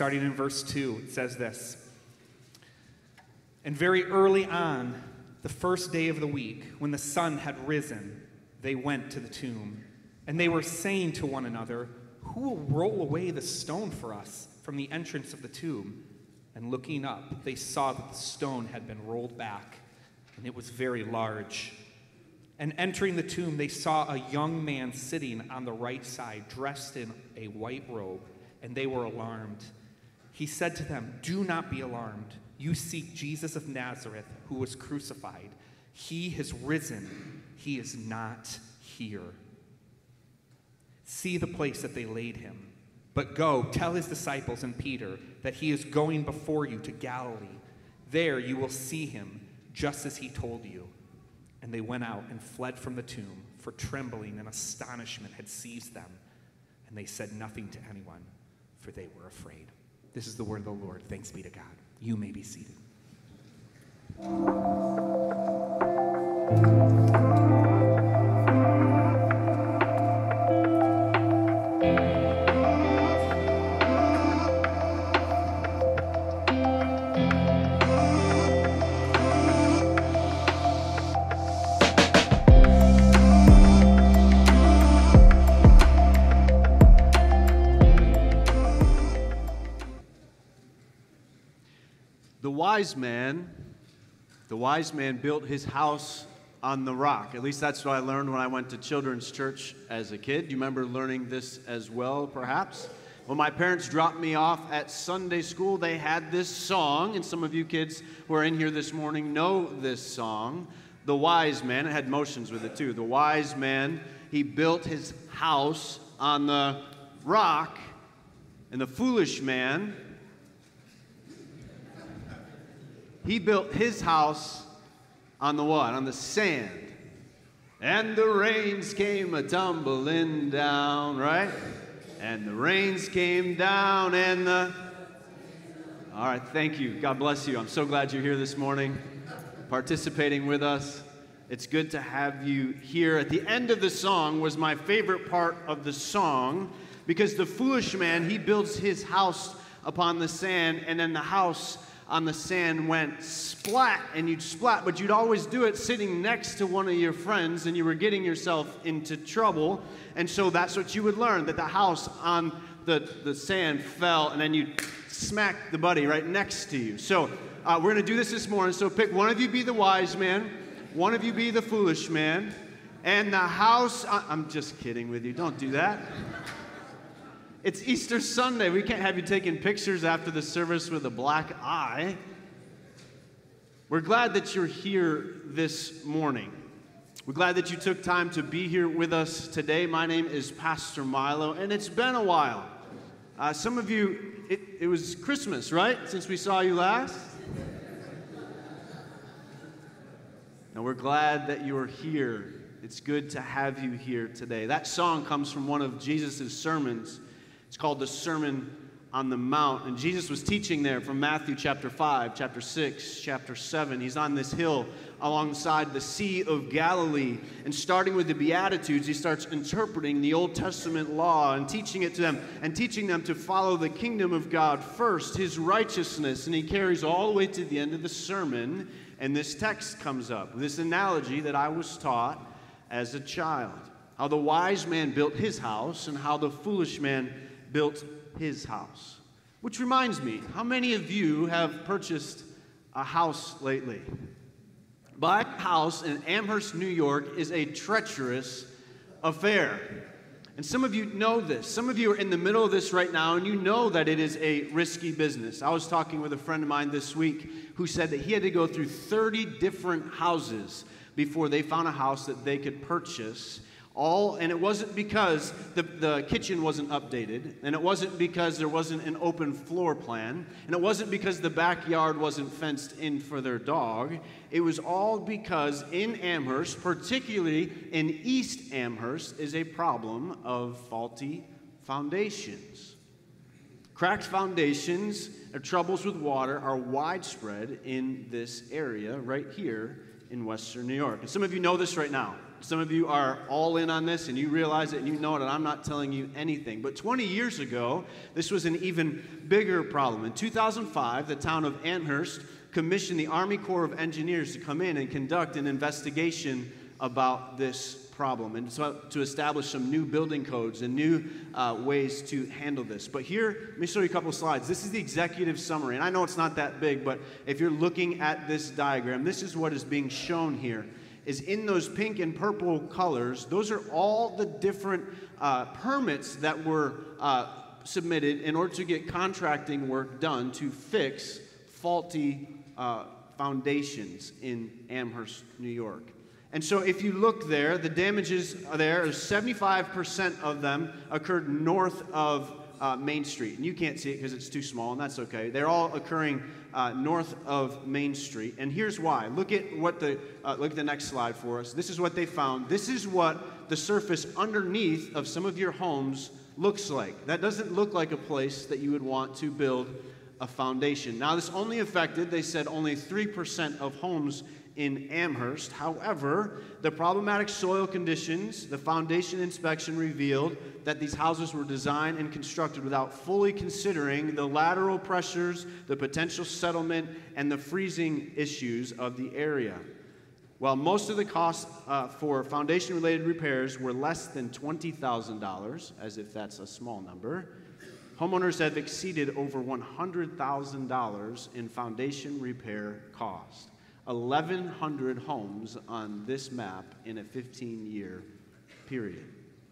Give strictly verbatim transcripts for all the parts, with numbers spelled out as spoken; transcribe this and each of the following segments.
starting in verse two. It says this. And very early on, the first day of the week, when the sun had risen, they went to the tomb. And they were saying to one another, who will roll away the stone for us from the entrance of the tomb? And looking up, they saw that the stone had been rolled back, and it was very large. And entering the tomb, they saw a young man sitting on the right side, dressed in a white robe, and they were alarmed. He said to them, do not be alarmed. You seek Jesus of Nazareth, who was crucified. He has risen. He is not here. See the place that they laid him. But go, tell his disciples and Peter that he is going before you to Galilee. There you will see him, just as he told you. And they went out and fled from the tomb, for trembling and astonishment had seized them. And they said nothing to anyone, for they were afraid. This is the word of the Lord. Thanks be to God. You may be seated. The wise man, the wise man built his house on the rock. At least that's what I learned when I went to children's church as a kid. Do you remember learning this as well, perhaps? When my parents dropped me off at Sunday school, they had this song, and some of you kids who are in here this morning know this song. The wise man, it had motions with it too. The wise man, he built his house on the rock, and the foolish man, he built his house on the what? On the sand. And the rains came a-tumbling down, right? And the rains came down and the... All right, thank you. God bless you. I'm so glad you're here this morning, participating with us. It's good to have you here. At the end of the song was my favorite part of the song, because the foolish man, he builds his house upon the sand, and then the house on the sand went splat, and you'd splat, but you'd always do it sitting next to one of your friends, and you were getting yourself into trouble. And so that's what you would learn, that the house on the, the sand fell, and then you'd smack the buddy right next to you. So uh, we're going to do this this morning. So pick one of you be the wise man, one of you be the foolish man, and the house... Uh, I'm just kidding with you. Don't do that. It's Easter Sunday. We can't have you taking pictures after the service with a black eye. We're glad that you're here this morning. We're glad that you took time to be here with us today. My name is Pastor Milo, and it's been a while. Uh, some of you, it, it was Christmas, right? Since we saw you last. Now, we're glad that you're here. It's good to have you here today. That song comes from one of Jesus' sermons. It's called the Sermon on the Mount. And Jesus was teaching there from Matthew chapter five, chapter six, chapter seven. He's on this hill alongside the Sea of Galilee. And starting with the Beatitudes, he starts interpreting the Old Testament law and teaching it to them, and teaching them to follow the kingdom of God first, his righteousness. And he carries all the way to the end of the sermon, and this text comes up, this analogy that I was taught as a child. How the wise man built his house, and how the foolish man built his house. Which reminds me, how many of you have purchased a house lately? Buying a house in Amherst, New York is a treacherous affair. And some of you know this. Some of you are in the middle of this right now, and you know that it is a risky business. I was talking with a friend of mine this week who said that he had to go through thirty different houses before they found a house that they could purchase. All, and it wasn't because the, the kitchen wasn't updated, and it wasn't because there wasn't an open floor plan, and it wasn't because the backyard wasn't fenced in for their dog. It was all because in Amherst, particularly in East Amherst, is a problem of faulty foundations. Cracked foundations and troubles with water are widespread in this area right here in Western New York. And some of you know this right now. some of you are all in on this and you realize it and you know it, and I'm not telling you anything. But twenty years ago, this was an even bigger problem. In two thousand five, the town of Amherst commissioned the Army Corps of Engineers to come in and conduct an investigation about this problem and so to establish some new building codes and new uh, ways to handle this. But here, let me show you a couple of slides. This is the executive summary, and I know it's not that big, but if you're looking at this diagram, this is what is being shown here. Is in those pink and purple colors, those are all the different uh, permits that were uh, submitted in order to get contracting work done to fix faulty uh, foundations in Amherst, New York. And so if you look there, the damages are there. seventy-five percent of them occurred north of uh, Main Street. And you can't see it because it's too small, and that's okay. They're all occurring uh, north of Main Street. And here's why. Look at what the uh, look at the next slide for us. This is what they found. This is what the surface underneath of some of your homes looks like. That doesn't look like a place that you would want to build a foundation. Now, this only affected, they said, only three percent of homes in Amherst. However, the problematic soil conditions, the foundation inspection revealed that these houses were designed and constructed without fully considering the lateral pressures, the potential settlement, and the freezing issues of the area. While most of the costs uh, for foundation-related repairs were less than twenty thousand dollars, as if that's a small number, homeowners have exceeded over one hundred thousand dollars in foundation repair cost. eleven hundred homes on this map in a fifteen-year period.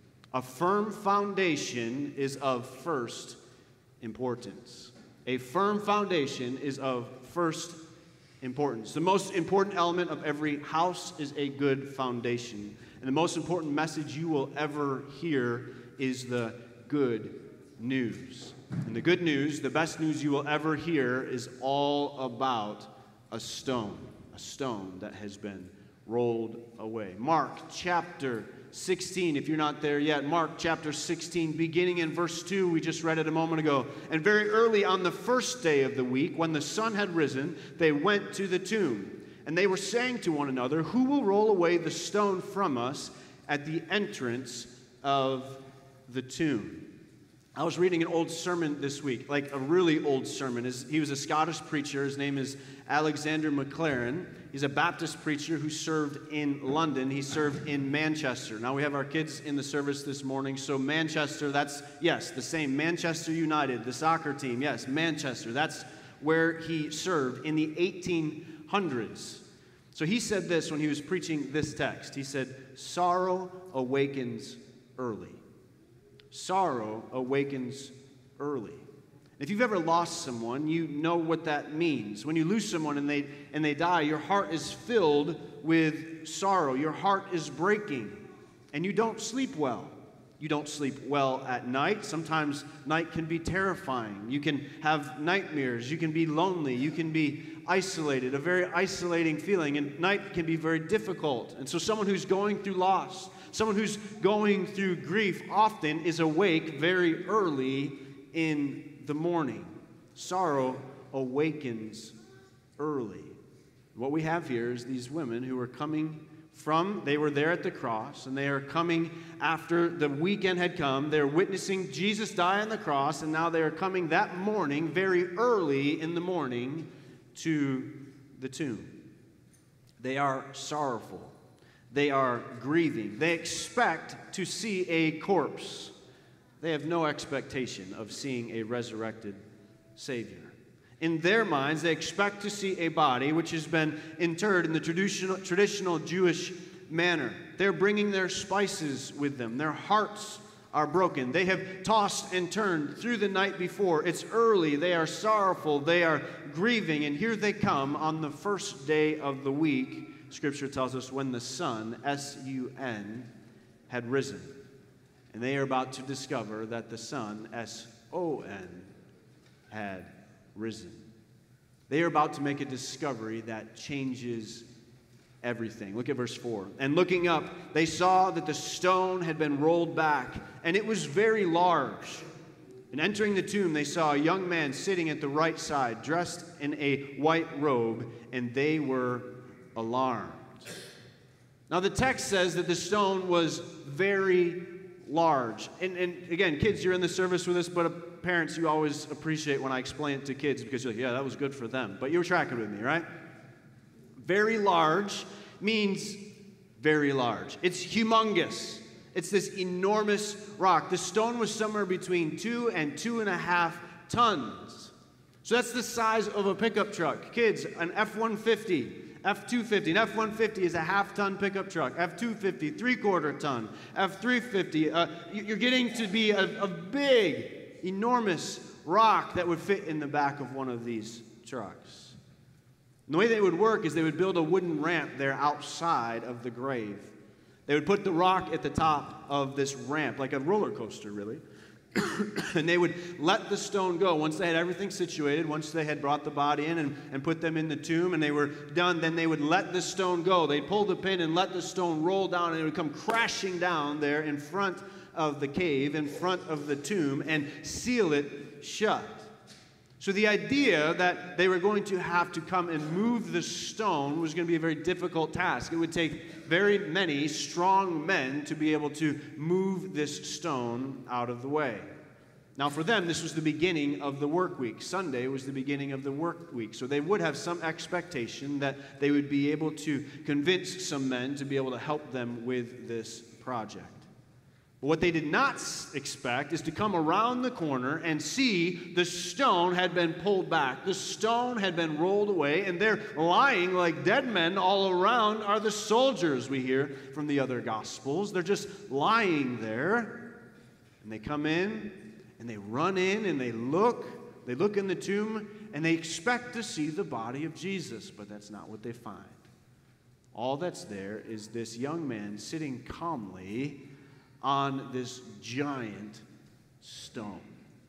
A firm foundation is of first importance. A firm foundation is of first importance. The most important element of every house is a good foundation. And the most important message you will ever hear is the good news. And the good news, the best news you will ever hear, is all about a stone. A stone that has been rolled away. Mark chapter sixteen, if you're not there yet, Mark chapter sixteen, beginning in verse two, we just read it a moment ago. And very early on the first day of the week, when the sun had risen, they went to the tomb. And they were saying to one another, "Who will roll away the stone from us at the entrance of the tomb?" I was reading an old sermon this week, like a really old sermon. He was a Scottish preacher. His name is Alexander MacLaren. He's a Baptist preacher who served in London. He served in Manchester. Now, we have our kids in the service this morning, so Manchester, that's, yes, the same. Manchester United, the soccer team, yes, Manchester. That's where he served in the eighteen hundreds. So he said this when he was preaching this text. He said, "Sorrow awakens early." Sorrow awakens early. If you've ever lost someone, you know what that means. When you lose someone and they and they die, your heart is filled with sorrow. Your heart is breaking, and you don't sleep well. You don't sleep well at night. Sometimes night can be terrifying. You can have nightmares. You can be lonely. You can be isolated, a very isolating feeling, and night can be very difficult. And so someone who's going through loss, someone who's going through grief often is awake very early in the morning. Sorrow awakens early. What we have here is these women who are coming from, they were there at the cross, and they are coming after the weekend had come. They're witnessing Jesus die on the cross, and now they are coming that morning, very early in the morning, to the tomb. They are sorrowful. They are grieving. They expect to see a corpse. They have no expectation of seeing a resurrected Savior. In their minds, they expect to see a body which has been interred in the traditional, traditional Jewish manner. They're bringing their spices with them. Their hearts are broken. They have tossed and turned through the night before. It's early. They are sorrowful. They are grieving. And here they come on the first day of the week. Scripture tells us when the sun, S U N, had risen. And they are about to discover that the sun, S O N, had risen. They are about to make a discovery that changes everything. Look at verse four. And looking up, they saw that the stone had been rolled back, and it was very large. And entering the tomb, they saw a young man sitting at the right side, dressed in a white robe, and they were alarmed. Now, the text says that the stone was very large. And, and again, kids, you're in the service with us, but uh, parents, you always appreciate when I explain it to kids because you're like, yeah, that was good for them. But you're tracking with me, right? Very large means very large. It's humongous. It's this enormous rock. The stone was somewhere between two and two and a half tons. So that's the size of a pickup truck. Kids, an F one fifty, F two fifty. An F one fifty is a half-ton pickup truck. F two fifty, three-quarter ton. F three fifty, uh, you're getting to be a, a big, enormous rock that would fit in the back of one of these trucks. And the way they would work is they would build a wooden ramp there outside of the grave. They would put the rock at the top of this ramp, like a roller coaster, really. And they would let the stone go. Once they had everything situated, once they had brought the body in and, and put them in the tomb and they were done, then they would let the stone go. They'd pull the pin and let the stone roll down, and it would come crashing down there in front of the cave, in front of the tomb, and seal it shut. So the idea that they were going to have to come and move the stone was going to be a very difficult task. It would take very many strong men to be able to move this stone out of the way. Now for them, this was the beginning of the work week. Sunday was the beginning of the work week. So they would have some expectation that they would be able to convince some men to be able to help them with this project. But what they did not expect is to come around the corner and see the stone had been pulled back. The stone had been rolled away, and they're lying like dead men all around are the soldiers we hear from the other Gospels. They're just lying there, and they come in, and they run in, and they look. They look in the tomb, and they expect to see the body of Jesus, but that's not what they find. All that's there is this young man sitting calmly on this giant stone.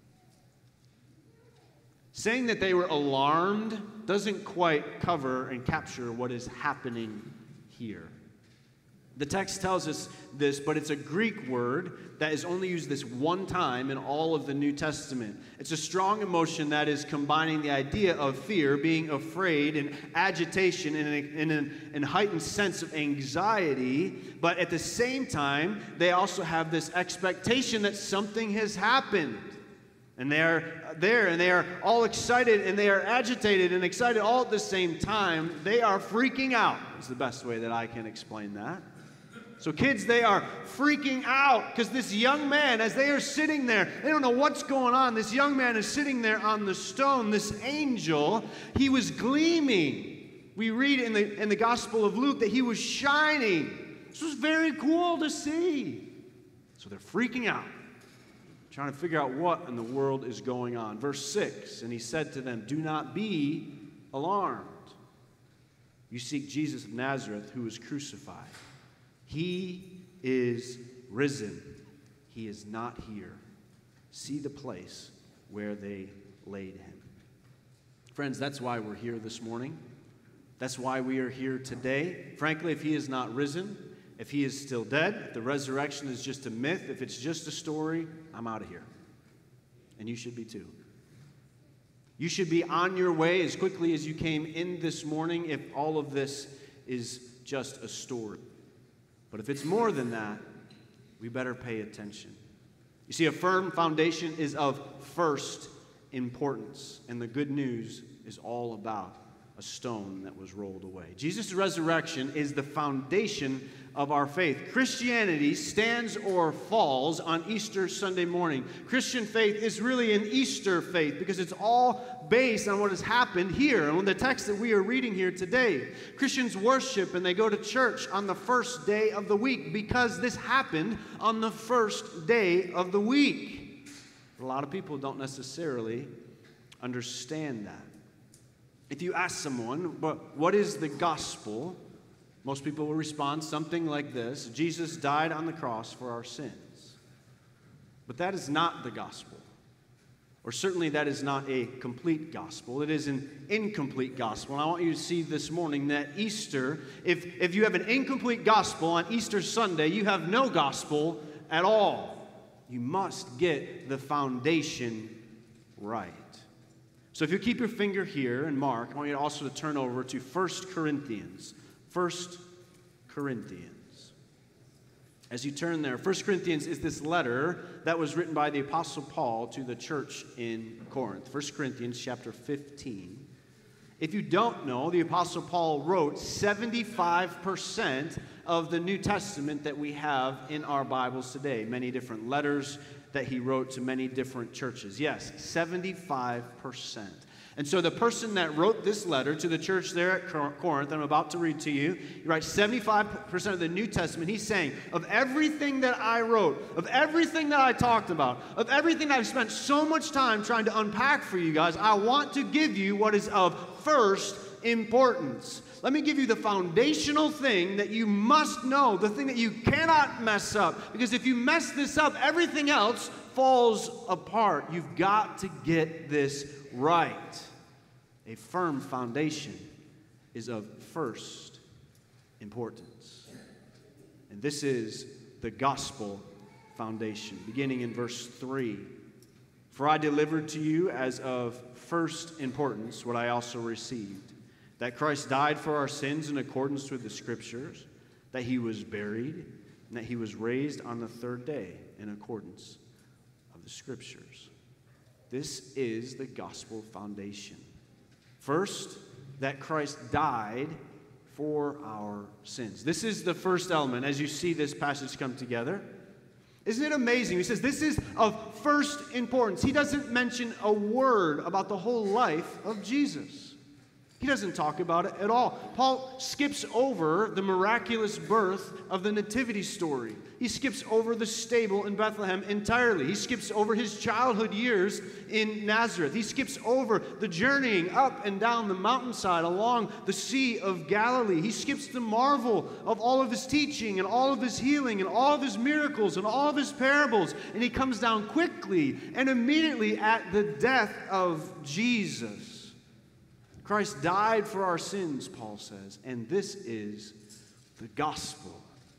Saying that they were alarmed doesn't quite cover and capture what is happening here. The text tells us this, but it's a Greek word that is only used this one time in all of the New Testament. It's a strong emotion that is combining the idea of fear, being afraid, and agitation, and in a, in a heightened sense of anxiety, but at the same time, they also have this expectation that something has happened. And they are there, and they are all excited, and they are agitated and excited all at the same time. They are freaking out. It's the best way that I can explain that. So kids, they are freaking out because this young man, as they are sitting there, they don't know what's going on. This young man is sitting there on the stone. This angel, he was gleaming. We read in the, in the Gospel of Luke that he was shining. This was very cool to see. So they're freaking out, trying to figure out what in the world is going on. Verse six, and he said to them, "Do not be alarmed. You seek Jesus of Nazareth, who was crucified. He is risen. He is not here. See the place where they laid him." Friends, that's why we're here this morning. That's why we are here today. Frankly, if he is not risen, if he is still dead, if the resurrection is just a myth, if it's just a story, I'm out of here. And you should be too. You should be on your way as quickly as you came in this morning if all of this is just a story. But if it's more than that, we better pay attention. You see, a firm foundation is of first importance, and the good news is all about a stone that was rolled away. Jesus' resurrection is the foundation of our faith. Christianity stands or falls on Easter Sunday morning. Christian faith is really an Easter faith because it's all based on what has happened here and on the text that we are reading here today. Christians worship and they go to church on the first day of the week because this happened on the first day of the week. But a lot of people don't necessarily understand that. If you ask someone, but what is the gospel? Most people will respond something like this: Jesus died on the cross for our sins. But that is not the gospel. Or certainly that is not a complete gospel. It is an incomplete gospel. And I want you to see this morning that Easter, if, if you have an incomplete gospel on Easter Sunday, you have no gospel at all. You must get the foundation right. So if you keep your finger here in Mark, I want you also to turn over to First Corinthians. First Corinthians. As you turn there, First Corinthians is this letter that was written by the Apostle Paul to the church in Corinth. First Corinthians chapter fifteen. If you don't know, the Apostle Paul wrote seventy-five percent of the New Testament that we have in our Bibles today. Many different letters that he wrote to many different churches. Yes, seventy-five percent. And so the person that wrote this letter to the church there at Corinth, I'm about to read to you, he writes seventy-five percent of the New Testament. He's saying, of everything that I wrote, of everything that I talked about, of everything that I've spent so much time trying to unpack for you guys, I want to give you what is of first importance. Let me give you the foundational thing that you must know, the thing that you cannot mess up. Because if you mess this up, everything else falls apart. You've got to get this right. A firm foundation is of first importance. And this is the gospel foundation, beginning in verse three. For I delivered to you as of first importance what I also received, that Christ died for our sins in accordance with the Scriptures, that he was buried, and that he was raised on the third day in accordance of the Scriptures. This is the gospel foundation. First, that Christ died for our sins. This is the first element as you see this passage come together. Isn't it amazing? He says this is of first importance. He doesn't mention a word about the whole life of Jesus. He doesn't talk about it at all. Paul skips over the miraculous birth of the nativity story. He skips over the stable in Bethlehem entirely. He skips over his childhood years in Nazareth. He skips over the journeying up and down the mountainside along the Sea of Galilee. He skips the marvel of all of his teaching and all of his healing and all of his miracles and all of his parables. And he comes down quickly and immediately at the death of Jesus. Christ died for our sins, Paul says, and this is the gospel.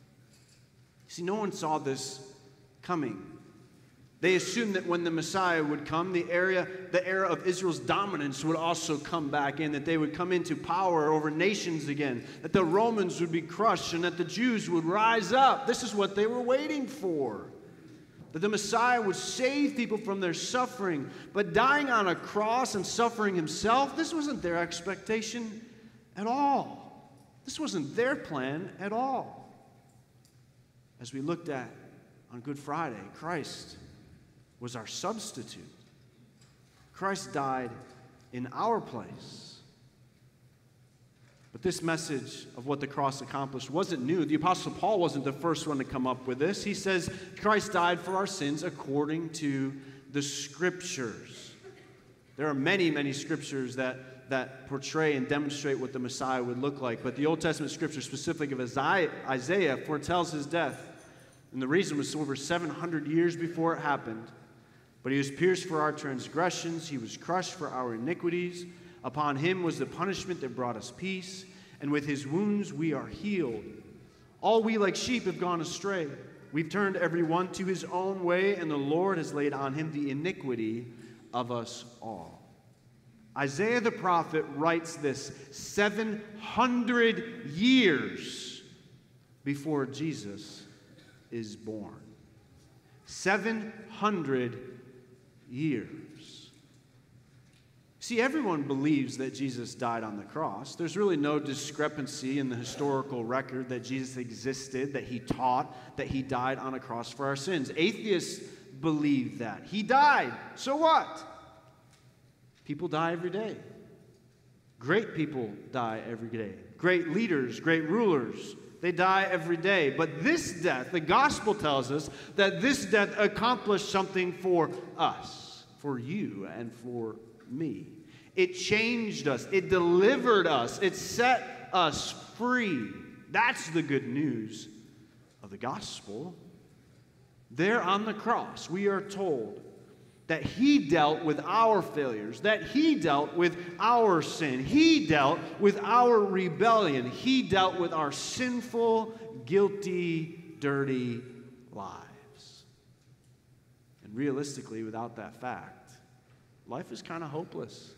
See, no one saw this coming. They assumed that when the Messiah would come, the area, the era of Israel's dominance would also come back in, that they would come into power over nations again, that the Romans would be crushed, and that the Jews would rise up. This is what they were waiting for. That the Messiah would save people from their suffering. But dying on a cross and suffering himself, this wasn't their expectation at all. This wasn't their plan at all. As we looked at on Good Friday, Christ was our substitute. Christ died in our place. But this message of what the cross accomplished wasn't new. The Apostle Paul wasn't the first one to come up with this. He says Christ died for our sins according to the Scriptures. There are many, many Scriptures that, that portray and demonstrate what the Messiah would look like. But the Old Testament Scripture, specific of Isaiah, foretells his death. And the reason was over seven hundred years before it happened. But he was pierced for our transgressions. He was crushed for our iniquities. Upon him was the punishment that brought us peace, and with his wounds we are healed. All we like sheep have gone astray. We've turned every one to his own way, and the Lord has laid on him the iniquity of us all. Isaiah the prophet writes this seven hundred years before Jesus is born. seven hundred years. See, everyone believes that Jesus died on the cross. There's really no discrepancy in the historical record that Jesus existed, that he taught, that he died on a cross for our sins. Atheists believe that. He died. So what? People die every day. Great people die every day. Great leaders, great rulers, they die every day. But this death, the gospel tells us that this death accomplished something for us, for you, and for me. It changed us. It delivered us. It set us free. That's the good news of the gospel. There on the cross, we are told that he dealt with our failures, that he dealt with our sin, he dealt with our rebellion, he dealt with our sinful, guilty, dirty lives. And realistically, without that fact, life is kind of hopeless.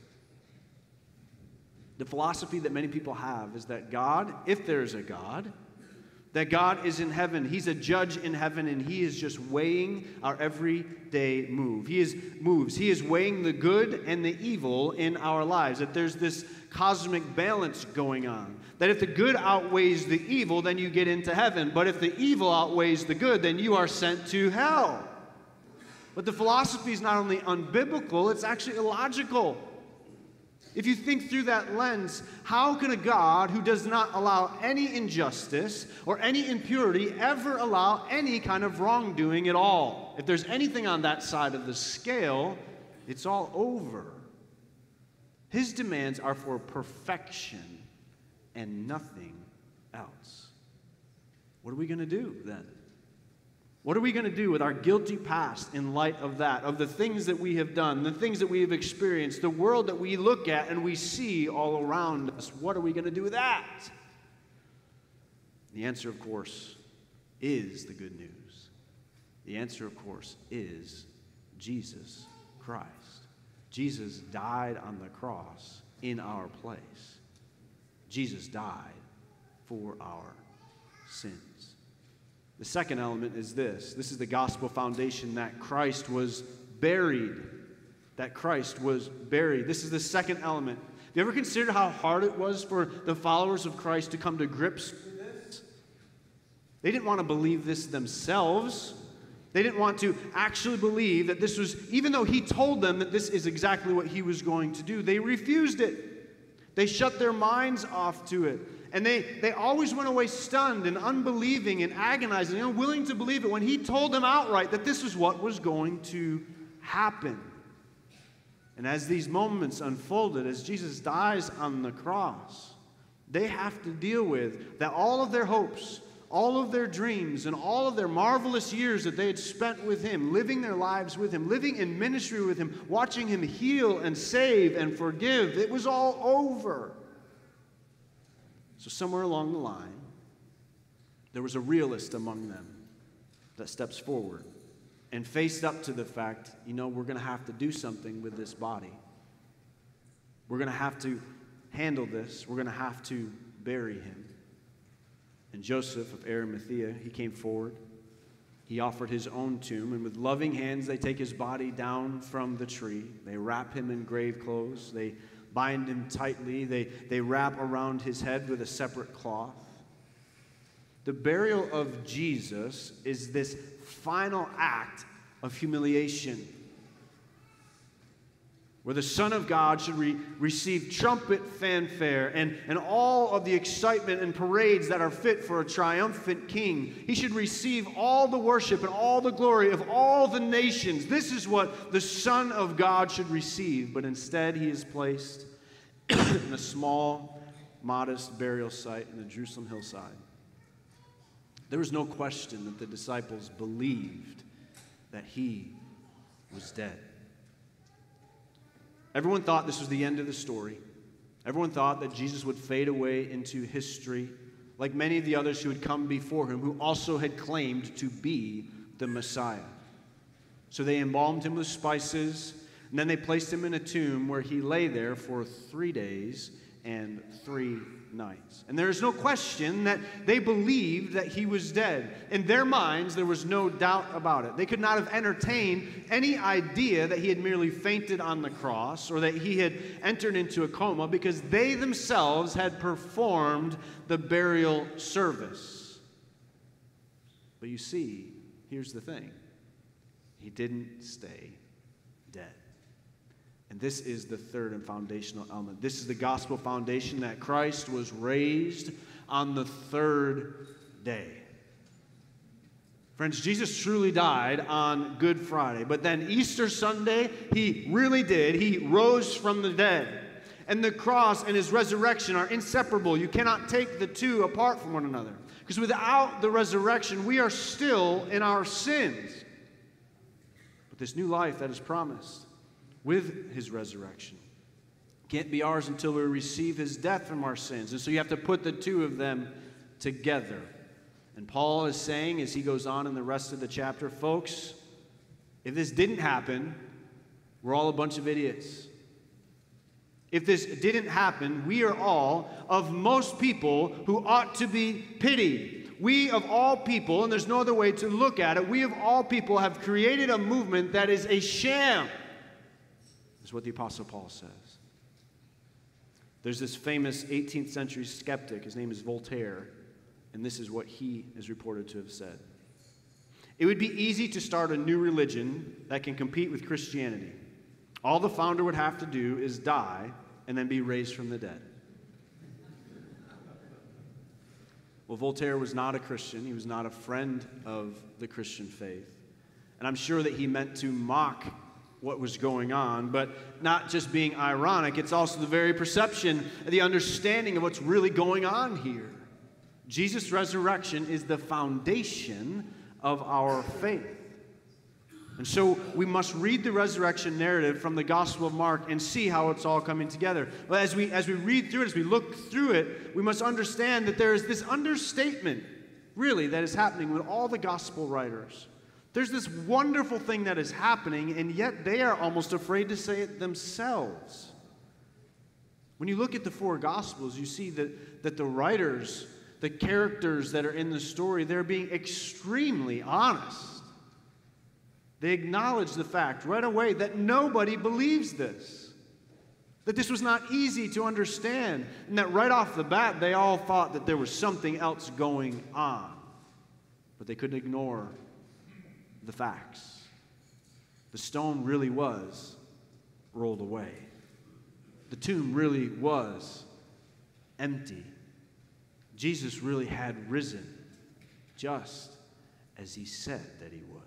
The philosophy that many people have is that God, if there's a God, That God is in heaven. He's a judge in heaven, and he is just weighing our everyday move. He is moves. He is weighing the good and the evil in our lives. That there's this cosmic balance going on. That if the good outweighs the evil, then you get into heaven. But if the evil outweighs the good, then you are sent to hell. But the philosophy is not only unbiblical, it's actually illogical. If you think through that lens, how can a God who does not allow any injustice or any impurity ever allow any kind of wrongdoing at all? If there's anything on that side of the scale, it's all over. His demands are for perfection and nothing else. What are we going to do then? What are we going to do with our guilty past in light of that, of the things that we have done, the things that we have experienced, the world that we look at and we see all around us? What are we going to do with that? The answer, of course, is the good news. The answer, of course, is Jesus Christ. Jesus died on the cross in our place. Jesus died for our sins. The second element is this. This is the gospel foundation, that Christ was buried. That Christ was buried. This is the second element. Have you ever considered how hard it was for the followers of Christ to come to grips with this? They didn't want to believe this themselves. They didn't want to actually believe that this was, even though he told them that this is exactly what he was going to do, they refused it. They shut their minds off to it. And they, they always went away stunned and unbelieving and agonizing, unwilling to believe it when he told them outright that this was what was going to happen. And as these moments unfolded, as Jesus dies on the cross, they have to deal with that all of their hopes, all of their dreams, and all of their marvelous years that they had spent with him, living their lives with him, living in ministry with him, watching him heal and save and forgive, it was all over. So somewhere along the line, there was a realist among them that steps forward and faced up to the fact, you know, we're going to have to do something with this body. We're going to have to handle this. We're going to have to bury him. And Joseph of Arimathea, he came forward. He offered his own tomb, and with loving hands, they take his body down from the tree. They wrap him in grave clothes. They bind him tightly. They, they wrap around his head with a separate cloth. The burial of Jesus is this final act of humiliation, where the Son of God should re- receive trumpet fanfare and, and all of the excitement and parades that are fit for a triumphant king. He should receive all the worship and all the glory of all the nations. This is what the Son of God should receive, but instead he is placed in a small, modest burial site in the Jerusalem hillside. There was no question that the disciples believed that he was dead. Everyone thought this was the end of the story. Everyone thought that Jesus would fade away into history, like many of the others who had come before him, who also had claimed to be the Messiah. So they embalmed him with spices, and then they placed him in a tomb where he lay there for three days and three nights. And there is no question that they believed that he was dead. In their minds, there was no doubt about it. They could not have entertained any idea that he had merely fainted on the cross or that he had entered into a coma, because they themselves had performed the burial service. But you see, here's the thing. He didn't stay dead. And this is the third and foundational element. This is the gospel foundation, that Christ was raised on the third day. Friends, Jesus truly died on Good Friday, but then Easter Sunday, he really did. He rose from the dead. And the cross and his resurrection are inseparable. You cannot take the two apart from one another, because without the resurrection, we are still in our sins. But this new life that is promised with his resurrection can't be ours until we receive his death from our sins. And so you have to put the two of them together. And Paul is saying, as he goes on in the rest of the chapter, folks, if this didn't happen, we're all a bunch of idiots. If this didn't happen, we are all, of most people, who ought to be pitied. we of all people, and there's no other way to look at it, we of all people have created a movement that is a sham, is what the Apostle Paul says. There's this famous eighteenth century skeptic, his name is Voltaire, and this is what he is reported to have said. It would be easy to start a new religion that can compete with Christianity. All the founder would have to do is die and then be raised from the dead. Well, Voltaire was not a Christian. He was not a friend of the Christian faith. And I'm sure that he meant to mock what was going on, but not just being ironic, it's also the very perception, the understanding of what's really going on here. Jesus' resurrection is the foundation of our faith. And so we must read the resurrection narrative from the Gospel of Mark and see how it's all coming together. But as we, as we read through it, as we look through it, we must understand that there is this understatement, really, that is happening with all the Gospel writers. There's this wonderful thing that is happening, and yet they are almost afraid to say it themselves. When you look at the four Gospels, you see that, that the writers, the characters that are in the story, they're being extremely honest. They acknowledge the fact right away that nobody believes this, that this was not easy to understand, and that right off the bat they all thought that there was something else going on, but they couldn't ignore the facts. The stone really was rolled away. The tomb really was empty. Jesus really had risen just as he said that he would.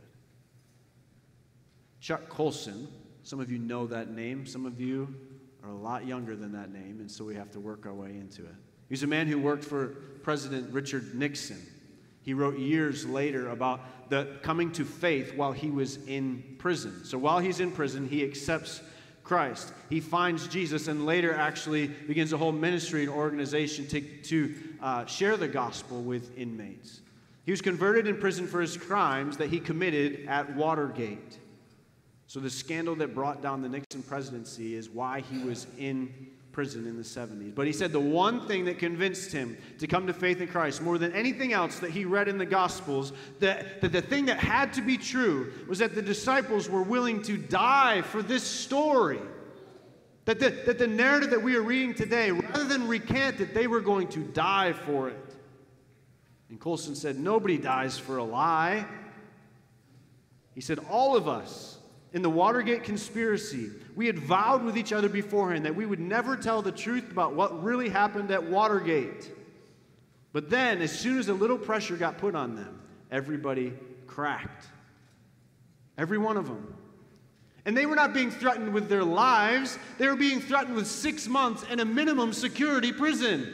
Chuck Colson, some of you know that name. Some of you are a lot younger than that name, and so we have to work our way into it. He's a man who worked for President Richard Nixon. He wrote years later about the coming to faith while he was in prison. So while he's in prison, he accepts Christ. He finds Jesus and later actually begins a whole ministry and organization to, to uh, share the gospel with inmates. He was converted in prison for his crimes that he committed at Watergate. So the scandal that brought down the Nixon presidency is why he was in prison in the seventies. But he said the one thing that convinced him to come to faith in Christ more than anything else that he read in the Gospels, that, that the thing that had to be true was that the disciples were willing to die for this story. That the, that the narrative that we are reading today, rather than recant it, they were going to die for it. And Colson said, nobody dies for a lie. He said, all of us, in the Watergate conspiracy, we had vowed with each other beforehand that we would never tell the truth about what really happened at Watergate. But then, as soon as a little pressure got put on them, everybody cracked. Every one of them. And they were not being threatened with their lives. They were being threatened with six months and a minimum security prison.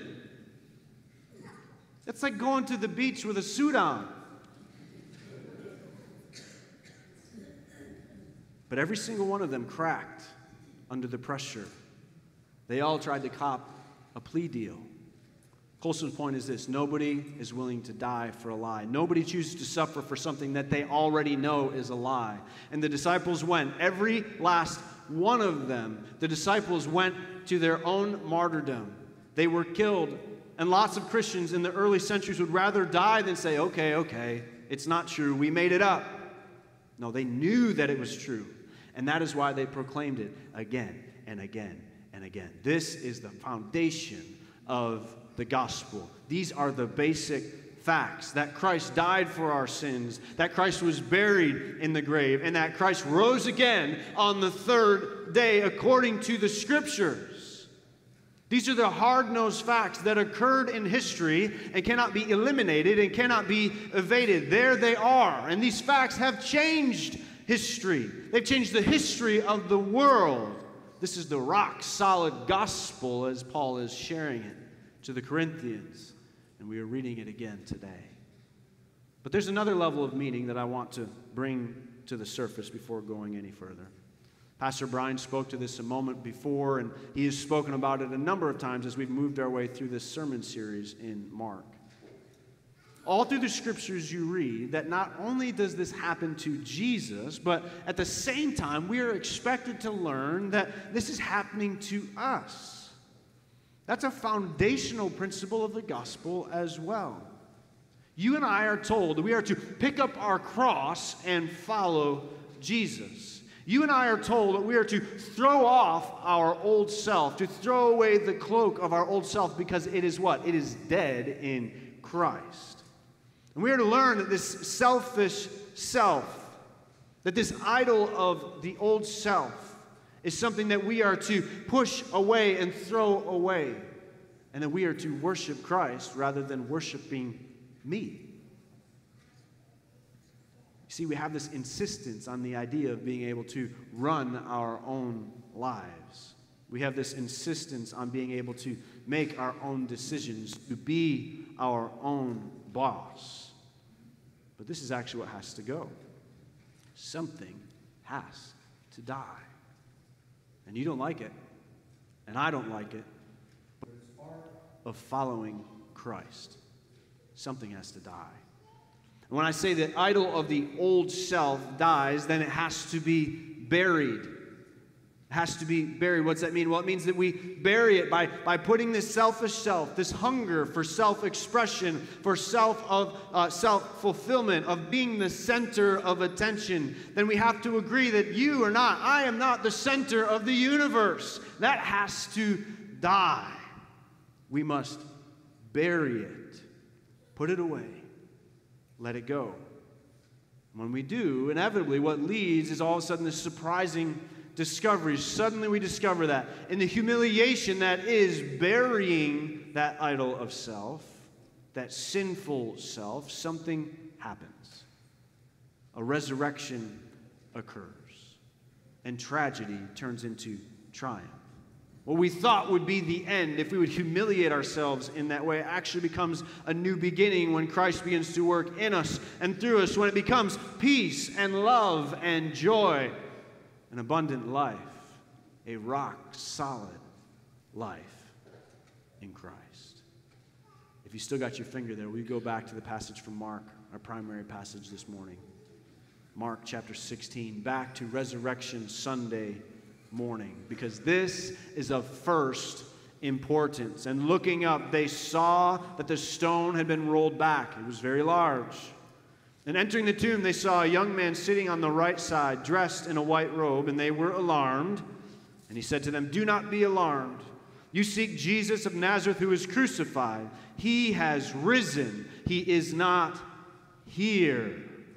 It's like going to the beach with a suit on. But every single one of them cracked under the pressure. They all tried to cop a plea deal. Colson's point is this: nobody is willing to die for a lie. Nobody chooses to suffer for something that they already know is a lie. And the disciples went, every last one of them, the disciples went to their own martyrdom. They were killed. And lots of Christians in the early centuries would rather die than say, okay, okay, it's not true, we made it up. No, they knew that it was true. And that is why they proclaimed it again and again and again. This is the foundation of the gospel. These are the basic facts: that Christ died for our sins, that Christ was buried in the grave, and that Christ rose again on the third day according to the Scriptures. These are the hard-nosed facts that occurred in history and cannot be eliminated and cannot be evaded. There they are. And these facts have changed history. They've changed the history of the world. This is the rock-solid gospel as Paul is sharing it to the Corinthians. And we are reading it again today. But there's another level of meaning that I want to bring to the surface before going any further. Pastor Brian spoke to this a moment before, and he has spoken about it a number of times as we've moved our way through this sermon series in Mark. All through the Scriptures you read that not only does this happen to Jesus, but at the same time we are expected to learn that this is happening to us. That's a foundational principle of the gospel as well. You and I are told that we are to pick up our cross and follow Jesus. You and I are told that we are to throw off our old self, to throw away the cloak of our old self, because it is what? It is dead in Christ. And we are to learn that this selfish self, that this idol of the old self, is something that we are to push away and throw away, and that we are to worship Christ rather than worshiping me. You see, we have this insistence on the idea of being able to run our own lives. We have this insistence on being able to make our own decisions, to be our own boss. But this is actually what has to go. Something has to die. And you don't like it, and I don't like it, but it's part of following Christ. Something has to die. And when I say that idol of the old self dies, then it has to be buried. It has to be buried. What's that mean? Well, it means that we bury it by, by putting this selfish self, this hunger for self-expression, for self of uh, self-fulfillment, of being the center of attention. Then we have to agree that you are not, I am not the center of the universe. That has to die. We must bury it, put it away, let it go. When we do, inevitably what leads is all of a sudden this surprising discovery. Suddenly we discover that in the humiliation that is burying that idol of self, that sinful self, something happens. A resurrection occurs, and tragedy turns into triumph. What we thought would be the end, if we would humiliate ourselves in that way, actually becomes a new beginning when Christ begins to work in us and through us, when it becomes peace and love and joy, an abundant life, a rock-solid life in Christ. If you still got your finger there, we go back to the passage from Mark, our primary passage this morning. Mark chapter sixteen, back to Resurrection Sunday morning, because this is of first importance. And looking up, they saw that the stone had been rolled back. It was very large. And entering the tomb, they saw a young man sitting on the right side, dressed in a white robe, and they were alarmed. And he said to them, "Do not be alarmed. You seek Jesus of Nazareth, who was crucified. He has risen. He is not here."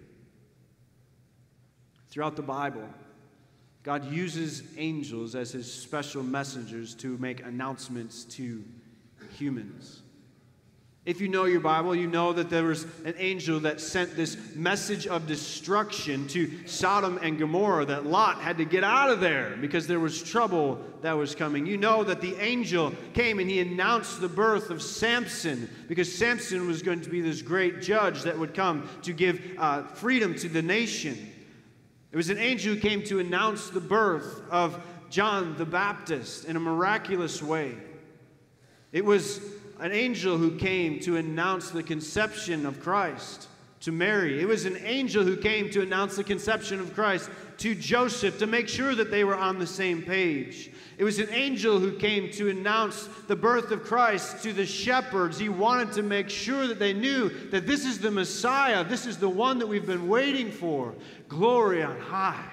Throughout the Bible, God uses angels as his special messengers to make announcements to humans. If you know your Bible, you know that there was an angel that sent this message of destruction to Sodom and Gomorrah, that Lot had to get out of there because there was trouble that was coming. You know that the angel came and he announced the birth of Samson, because Samson was going to be this great judge that would come to give uh, freedom to the nation. It was an angel who came to announce the birth of John the Baptist in a miraculous way. It was an angel who came to announce the conception of Christ to Mary. It was an angel who came to announce the conception of Christ to Joseph, to make sure that they were on the same page. It was an angel who came to announce the birth of Christ to the shepherds. He wanted to make sure that they knew that this is the Messiah. This is the one that we've been waiting for. Glory on high.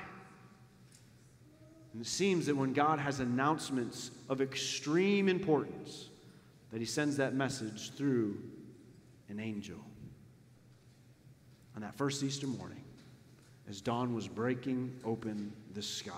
And it seems that when God has announcements of extreme importance, that he sends that message through an angel. On that first Easter morning, as dawn was breaking open the sky,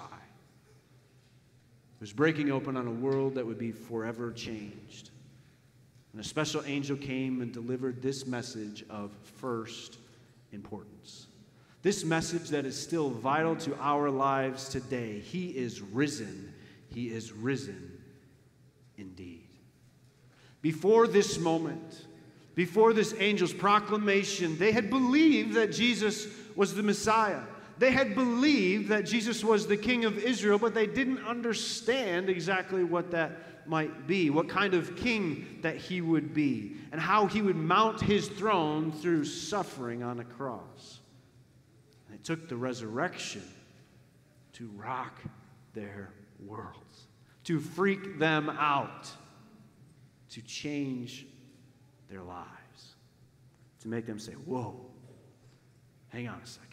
it was breaking open on a world that would be forever changed. And a special angel came and delivered this message of first importance. This message that is still vital to our lives today. He is risen. He is risen indeed. Before this moment, before this angel's proclamation, they had believed that Jesus was the Messiah. They had believed that Jesus was the King of Israel, but they didn't understand exactly what that might be, what kind of king that he would be, and how he would mount his throne through suffering on a cross. And it took the resurrection to rock their worlds, to freak them out, to change their lives. to make them say, whoa, hang on a second.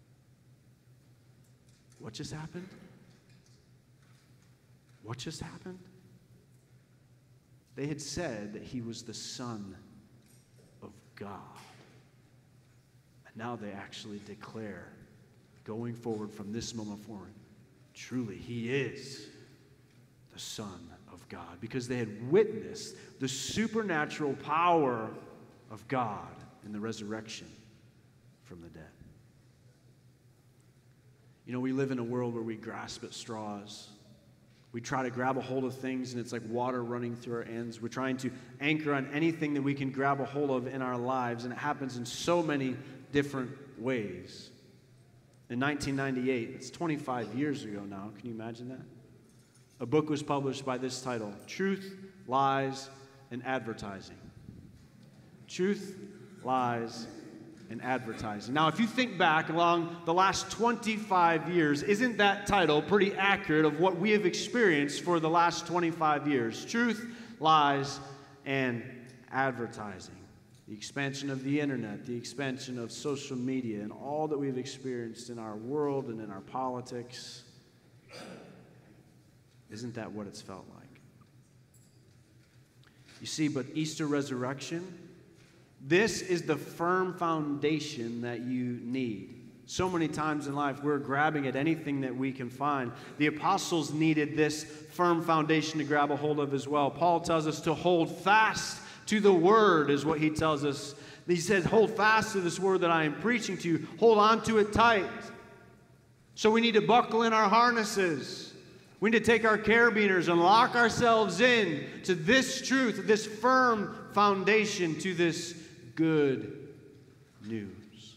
What just happened? What just happened? They had said that he was the Son of God. And now they actually declare, going forward from this moment forward, truly he is the Son of God. Because they had witnessed the supernatural power of God in the resurrection from the dead. You know, we live in a world where we grasp at straws. We try to grab a hold of things, and it's like water running through our ends. We're trying to anchor on anything that we can grab a hold of in our lives, and it happens in so many different ways. In nineteen ninety-eight, it's twenty-five years ago now, can you imagine that? A book was published by this title, Truth, Lies, and Advertising. Truth, Lies, and Advertising. Now, if you think back along the last twenty-five years, isn't that title pretty accurate of what we have experienced for the last twenty-five years? Truth, Lies, and Advertising. The expansion of the internet, the expansion of social media, and all that we've experienced in our world and in our politics. Isn't that what it's felt like? You see, but Easter resurrection, this is the firm foundation that you need. So many times in life, we're grabbing at anything that we can find. The apostles needed this firm foundation to grab a hold of as well. Paul tells us to hold fast to the word, is what he tells us. He says, hold fast to this word that I am preaching to you. Hold on to it tight. So we need to buckle in our harnesses. We need to take our carabiners and lock ourselves in to this truth, this firm foundation, to this good news.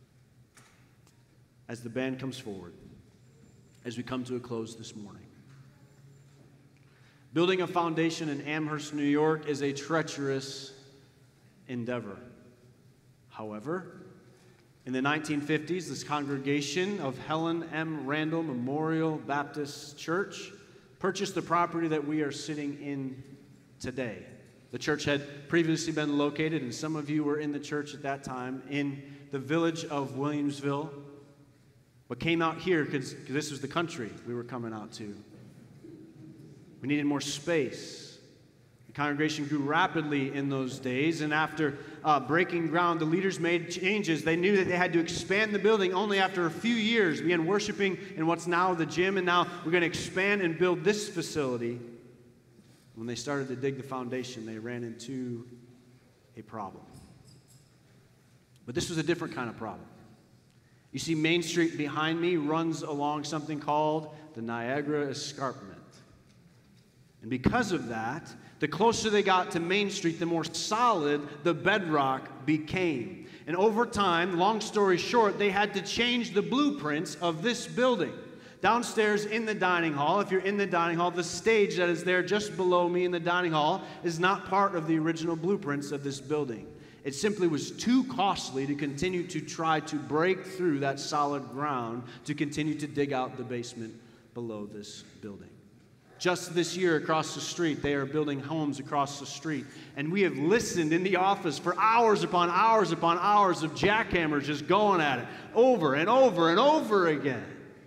As the band comes forward, as we come to a close this morning, building a foundation in Amherst, New York is a treacherous endeavor. However, in the nineteen fifties, this congregation of Helen M. Randall Memorial Baptist Church purchased the property that we are sitting in today. The church had previously been located, and some of you were in the church at that time, in the village of Williamsville, but came out here because this was the country we were coming out to. We needed more space. The congregation grew rapidly in those days, and after uh, breaking ground, the leaders made changes. They knew that they had to expand the building. Only after a few years, began worshiping in what's now the gym, and now we're going to expand and build this facility. When they started to dig the foundation, they ran into a problem. But this was a different kind of problem. You see, Main Street behind me runs along something called the Niagara Escarpment. And because of that, the closer they got to Main Street, the more solid the bedrock became. And over time, long story short, they had to change the blueprints of this building. Downstairs in the dining hall, if you're in the dining hall, the stage that is there just below me in the dining hall is not part of the original blueprints of this building. It simply was too costly to continue to try to break through that solid ground to continue to dig out the basement below this building. Just this year across the street, they are building homes across the street. And we have listened in the office for hours upon hours upon hours of jackhammers just going at it over and over and over again.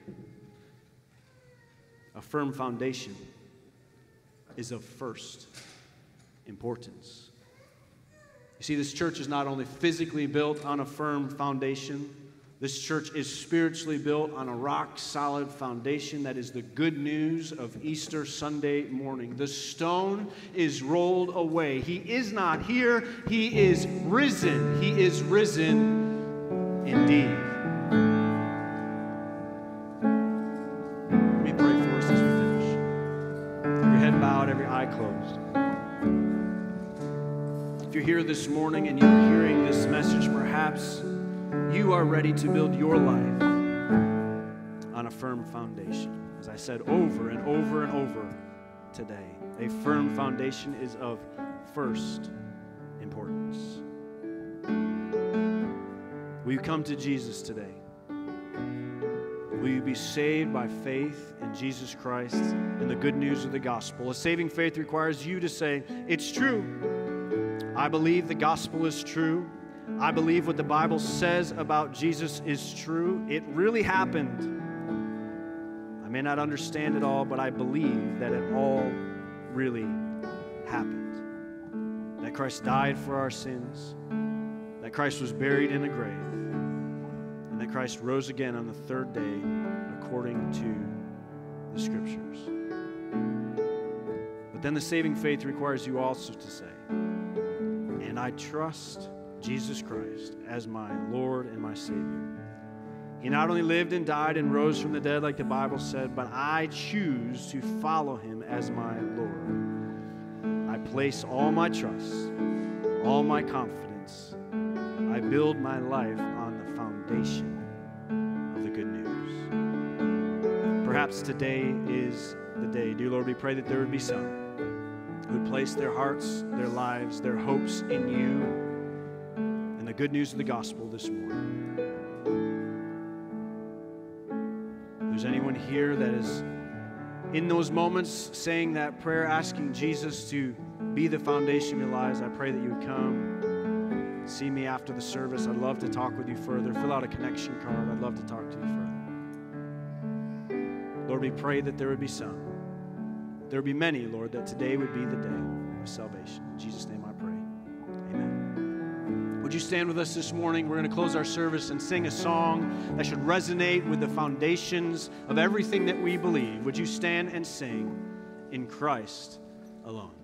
A firm foundation is of first importance. You see, this church is not only physically built on a firm foundation, this church is spiritually built on a rock-solid foundation that is the good news of Easter Sunday morning. The stone is rolled away. He is not here. He is risen. He is risen indeed. Let me pray for us as we finish. Every head bowed, every eye closed. If you're here this morning and you're hearing this message, perhaps you are ready to build your life on a firm foundation. As I said over and over and over today, a firm foundation is of first importance. Will you come to Jesus today? Will you be saved by faith in Jesus Christ and the good news of the gospel? A saving faith requires you to say, it's true. I believe the gospel is true. I believe what the Bible says about Jesus is true. It really happened. I may not understand it all, but I believe that it all really happened. That Christ died for our sins, that Christ was buried in a grave, and that Christ rose again on the third day according to the Scriptures. But then the saving faith requires you also to say, and I trust Jesus Christ as my Lord and my Savior. He not only lived and died and rose from the dead like the Bible said, but I choose to follow him as my Lord. I place all my trust, all my confidence. I build my life on the foundation of the good news. Perhaps today is the day. Dear Lord, we pray that there would be some who would place their hearts, their lives, their hopes in you and the good news of the gospel this morning. If there's anyone here that is in those moments saying that prayer, asking Jesus to be the foundation of your lives, I pray that you would come, see me after the service. I'd love to talk with you further. Fill out a connection card. I'd love to talk to you further. Lord, we pray that there would be some. There would be many, Lord, that today would be the day of salvation. In Jesus' name I pray. Amen. Would you stand with us this morning? We're going to close our service and sing a song that should resonate with the foundations of everything that we believe. Would you stand and sing in Christ alone?